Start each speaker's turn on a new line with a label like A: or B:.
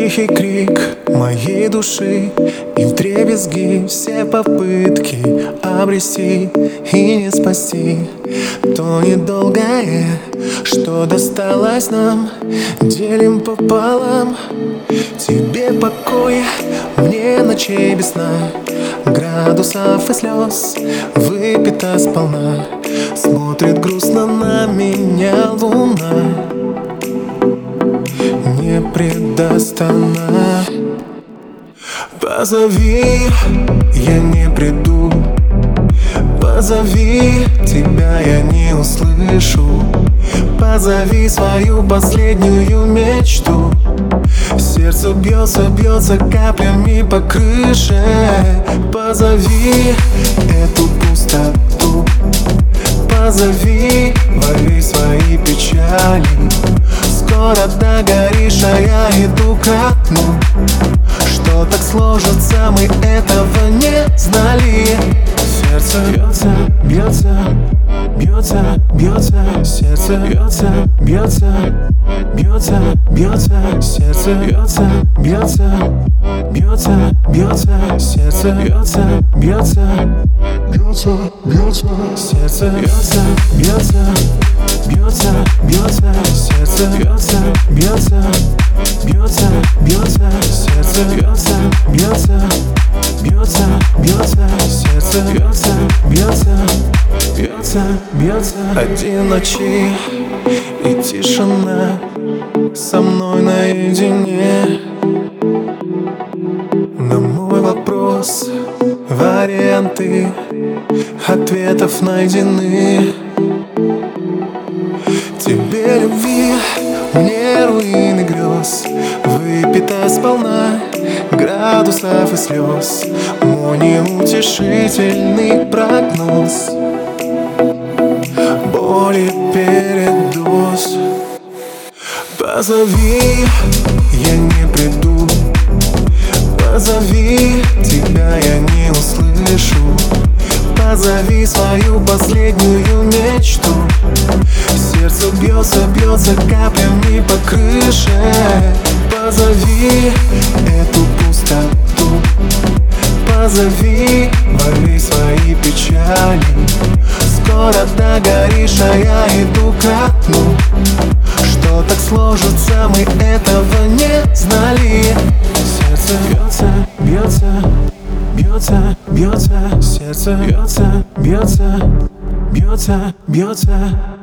A: тихий крик моей души и вдребезги все попытки обрести и не спасти то недолгое, что досталось нам, делим пополам. Тебе покой, мне ночей без сна, градусов и слез выпита сполна. Смотрит грустно на меня луна, не предаст она. Позови, я не приду. Позови, тебя я не услышу. Позови свою последнюю мечту. Сердце бьется, бьется каплями по крыше. Позови эту пустоту. Позови во весь свои печали. Скоро догоришь, а я иду ко дну. Что так сложится, мы этого не знали. Сердце бьется, бьется, бьется, бьется. Сердце бьется, бьется, бьется, бьется. Сердце бьется, бьется, бьется, бьется. Сердце бьется, бьется, бьется, бьется. Сердце бьется, бьется, бьется, бьется. Сердце бьется, бьется, бьется, бьется. Сердце бьется, бьется, бьется, бьется. Сердце бьется, бьется, бьется, бьется. Один ночи и тишина со мной наедине. На мой вопрос варианты ответов найдены. Тебе любви, мне руины грез, выпита сполна градусов и слез. Мой неутешительный прогноз, боли передоз. Позови, я не приду. Позови, тебя я не услышу. Позови свою последнюю мечту. Сердце бьется, бьется каплями по крыше. Позови эту пустоту. Позови во весь свои печали. Скоро догоришь, а я иду ко дну. Что так сложится, мы этого не знали. Сердце бьется, бьется, бьется, бьется. Сердце бьется, бьется, бьется, бьется.